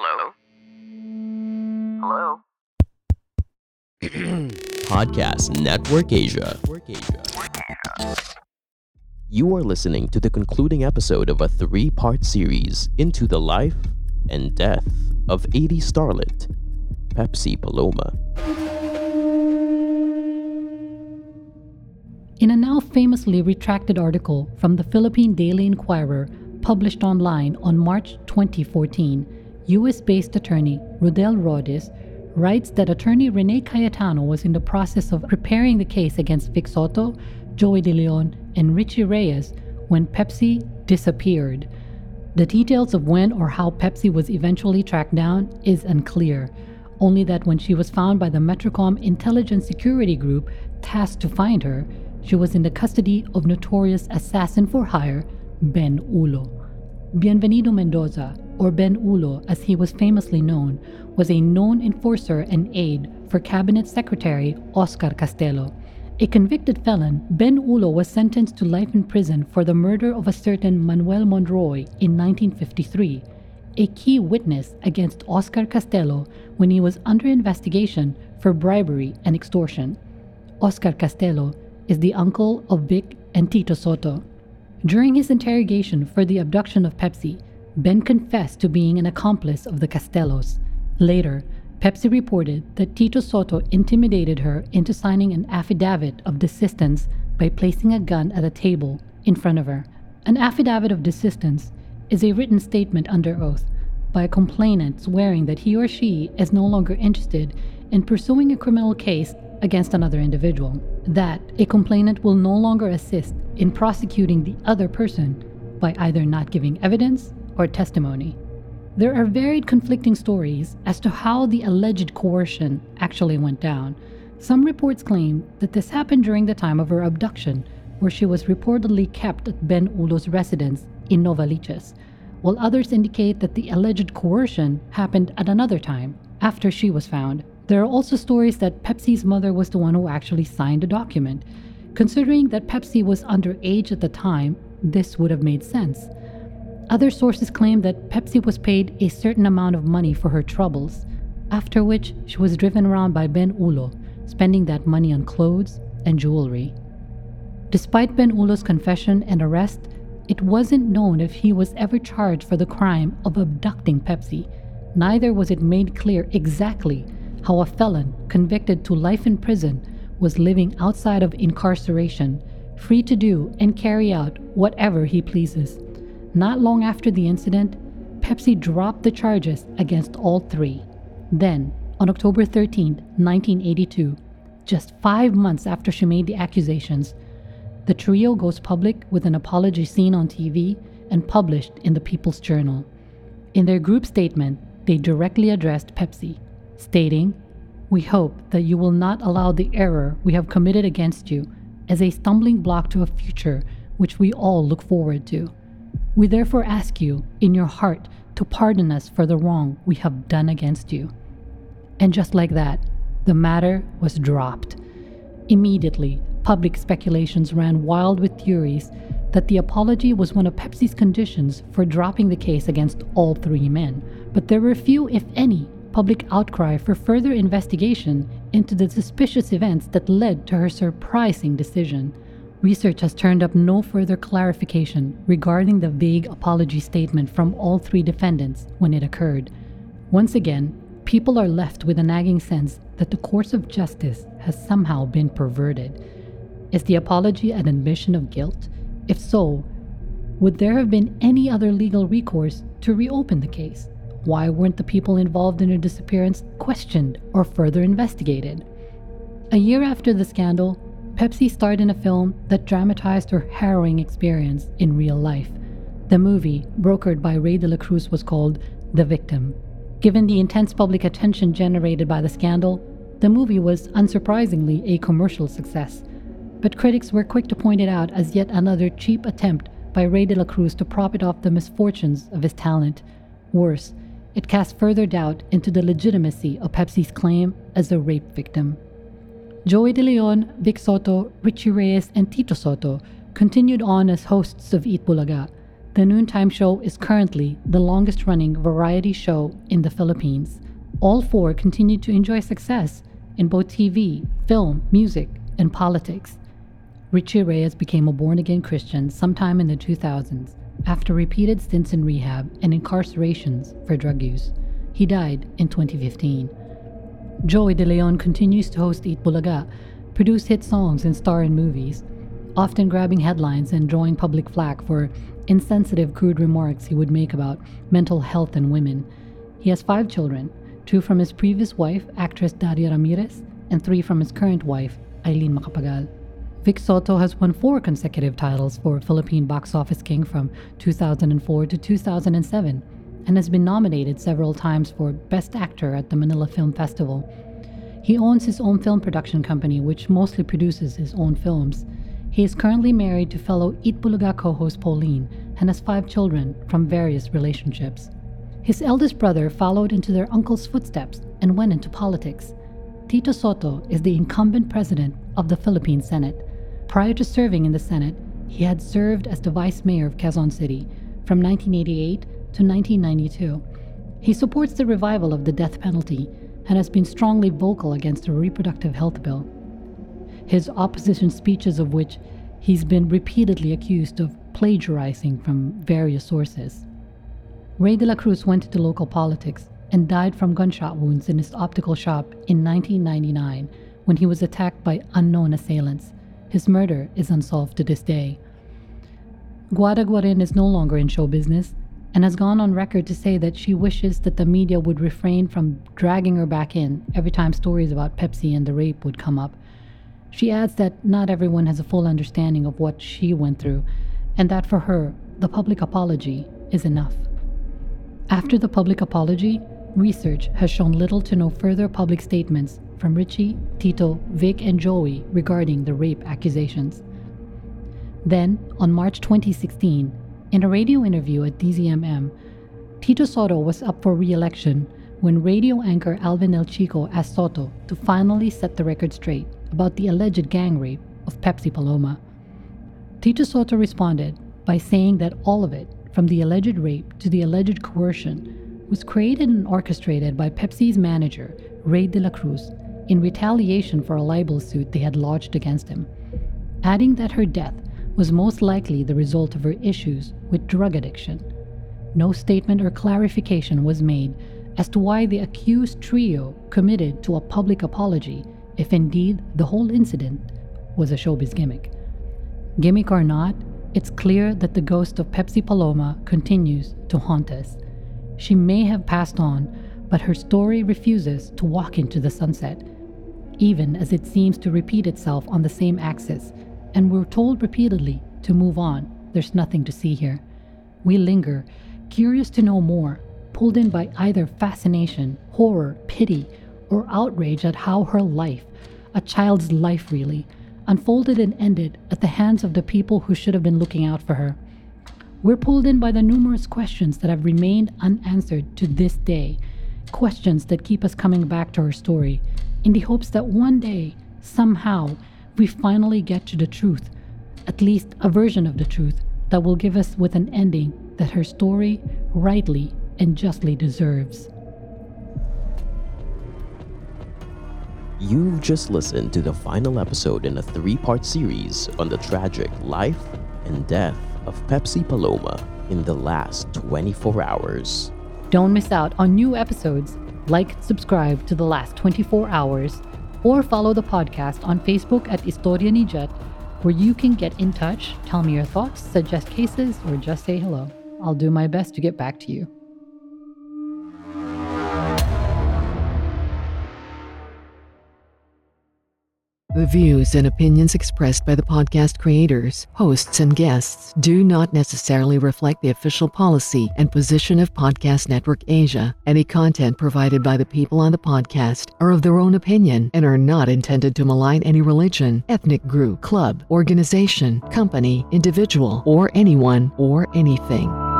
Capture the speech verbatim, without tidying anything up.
Hello? Hello? Podcast Network Asia. You are listening to the concluding episode of a three-part series into the life and death of eighties starlet Pepsi Paloma. In a now famously retracted article from the Philippine Daily Inquirer published online on March twenty fourteen, U S-based attorney Rodel Rhodes writes that attorney Rene Cayetano was in the process of preparing the case against Vic Soto, Joey De Leon, and Richie Reyes when Pepsi disappeared. The details of when or how Pepsi was eventually tracked down is unclear, only that when she was found by the Metrocom Intelligence Security Group tasked to find her, she was in the custody of notorious assassin for hire Ben Ulo. Bienvenido Mendoza, or Ben Ulo as he was famously known, was a known enforcer and aide for Cabinet Secretary Oscar Castelo. A convicted felon, Ben Ulo was sentenced to life in prison for the murder of a certain Manuel Monroy in nineteen fifty-three, a key witness against Oscar Castelo when he was under investigation for bribery and extortion. Oscar Castelo is the uncle of Vic and Tito Soto. During his interrogation for the abduction of Pepsi, Ben confessed to being an accomplice of the Castelos. Later, Pepsi reported that Tito Soto intimidated her into signing an affidavit of desistance by placing a gun at a table in front of her. An affidavit of desistance is a written statement under oath by a complainant swearing that he or she is no longer interested in pursuing a criminal case against another individual, that a complainant will no longer assist in prosecuting the other person by either not giving evidence or testimony. There are varied conflicting stories as to how the alleged coercion actually went down. Some reports claim that this happened during the time of her abduction, where she was reportedly kept at Ben Ulo's residence in Novaliches, while others indicate that the alleged coercion happened at another time, after she was found. There are also stories that Pepsi's mother was the one who actually signed the document. Considering that Pepsi was underage at the time, this would have made sense. Other sources claim that Pepsi was paid a certain amount of money for her troubles, after which she was driven around by Ben Ulo, spending that money on clothes and jewelry. Despite Ben Ulo's confession and arrest, it wasn't known if he was ever charged for the crime of abducting Pepsi. Neither was it made clear exactly how a felon convicted to life in prison was living outside of incarceration, free to do and carry out whatever he pleases. Not long after the incident, Pepsi dropped the charges against all three. Then, on October thirteenth, nineteen eighty-two, just five months after she made the accusations, the trio goes public with an apology seen on T V and published in the People's Journal. In their group statement, they directly addressed Pepsi, stating, "We hope that you will not allow the error we have committed against you as a stumbling block to a future which we all look forward to. We therefore ask you, in your heart, to pardon us for the wrong we have done against you." And just like that, the matter was dropped. Immediately, public speculations ran wild with theories that the apology was one of Pepsi's conditions for dropping the case against all three men, but there were few, if any, public outcry for further investigation into the suspicious events that led to her surprising decision. Research has turned up no further clarification regarding the vague apology statement from all three defendants when it occurred. Once again, people are left with a nagging sense that the course of justice has somehow been perverted. Is the apology an admission of guilt? If so, would there have been any other legal recourse to reopen the case? Why weren't the people involved in her disappearance questioned or further investigated? A year after the scandal, Pepsi starred in a film that dramatized her harrowing experience in real life. The movie, brokered by Ray de la Cruz, was called The Victim. Given the intense public attention generated by the scandal, the movie was unsurprisingly a commercial success. But critics were quick to point it out as yet another cheap attempt by Ray de la Cruz to profit off the misfortunes of his talent. Worse, it cast further doubt into the legitimacy of Pepsi's claim as a rape victim. Joey De Leon, Vic Soto, Richie Reyes, and Tito Soto continued on as hosts of Eat Bulaga. The Noontime Show is currently the longest-running variety show in the Philippines. All four continue to enjoy success in both T V, film, music, and politics. Richie Reyes became a born-again Christian sometime in the two thousands after repeated stints in rehab and incarcerations for drug use. He died in twenty fifteen. Joey De Leon continues to host Eat Bulaga, produce hit songs, and star in movies, often grabbing headlines and drawing public flack for insensitive, crude remarks he would make about mental health and women. He has five children, two from his previous wife, actress Daria Ramirez, and three from his current wife, Eileen Macapagal. Vic Soto has won four consecutive titles for Philippine Box Office King from two thousand four to two thousand seven, and has been nominated several times for Best Actor at the Manila Film Festival. He owns his own film production company, which mostly produces his own films. He is currently married to fellow Eat Bulaga co-host Pauline and has five children from various relationships. His eldest brother followed into their uncle's footsteps and went into politics. Tito Soto is the incumbent president of the Philippine Senate. Prior to serving in the Senate, he had served as the vice mayor of Quezon City from nineteen eighty-eight to nineteen ninety-two. He supports the revival of the death penalty and has been strongly vocal against a reproductive health bill. His opposition speeches, of which he's been repeatedly accused of plagiarizing from various sources. Ray de la Cruz went into local politics and died from gunshot wounds in his optical shop in nineteen ninety-nine when he was attacked by unknown assailants. His murder is unsolved to this day. Guada Guarin is no longer in show business and has gone on record to say that she wishes that the media would refrain from dragging her back in every time stories about Pepsi and the rape would come up. She adds that not everyone has a full understanding of what she went through, and that for her, the public apology is enough. After the public apology, research has shown little to no further public statements from Richie, Tito, Vic, and Joey regarding the rape accusations. Then, on March twenty sixteen, in a radio interview at D Z M M, Tito Soto was up for re-election when radio anchor Alvin El Chico asked Soto to finally set the record straight about the alleged gang rape of Pepsi Paloma. Tito Soto responded by saying that all of it, from the alleged rape to the alleged coercion, was created and orchestrated by Pepsi's manager, Ray de la Cruz, in retaliation for a libel suit they had lodged against him, adding that her death was most likely the result of her issues with drug addiction. No statement or clarification was made as to why the accused trio committed to a public apology if indeed the whole incident was a showbiz gimmick. Gimmick or not, it's clear that the ghost of Pepsi Paloma continues to haunt us. She may have passed on, but her story refuses to walk into the sunset, even as it seems to repeat itself on the same axis, and we're told repeatedly to move on. There's nothing to see here. We linger, curious to know more, pulled in by either fascination, horror, pity, or outrage at how her life, a child's life really, unfolded and ended at the hands of the people who should have been looking out for her. We're pulled in by the numerous questions that have remained unanswered to this day, questions that keep us coming back to her story, in the hopes that one day, somehow, we finally get to the truth, at least a version of the truth that will give us with an ending that her story rightly and justly deserves. You've just listened to the final episode in a three-part series on the tragic life and death of Pepsi Paloma in the last twenty-four hours. Don't miss out on new episodes. Like and subscribe to The Last twenty-four Hours, or follow the podcast on Facebook at Historia ni Jet, where you can get in touch, tell me your thoughts, suggest cases, or just say hello. I'll do my best to get back to you. The views and opinions expressed by the podcast creators, hosts, and guests do not necessarily reflect the official policy and position of Podcast Network Asia. Any content provided by the people on the podcast are of their own opinion and are not intended to malign any religion, ethnic group, club, organization, company, individual, or anyone or anything.